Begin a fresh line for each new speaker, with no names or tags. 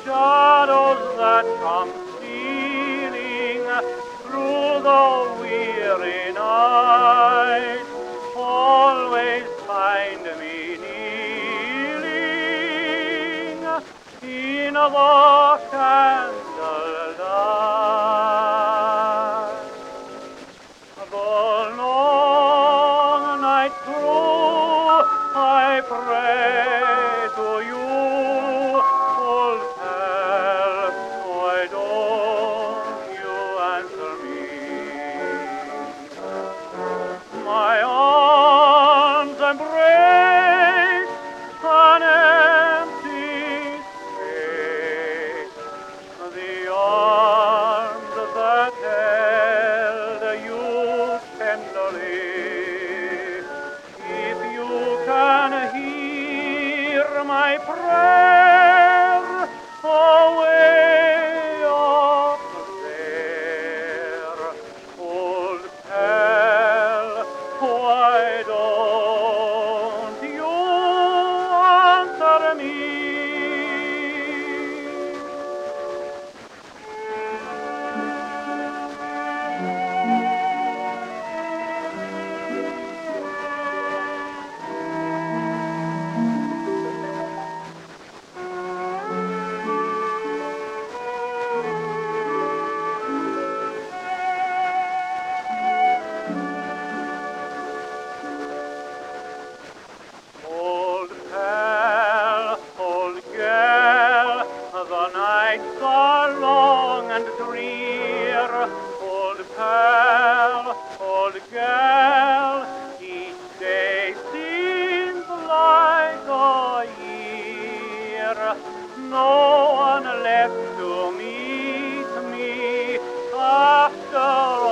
shadows that come stealing through the weary night always find me kneeling in the candlelight. The long night through I pray to you, old pal, why don't you answer me? My arms embrace an empty space, the arms that held you tenderly. If you can hear my prayer away up there, old pal, why don't you answer me? Old pal, old gal, the nights are long and drear. Old pal, old gal, each day seems like a year. No one left to meet me after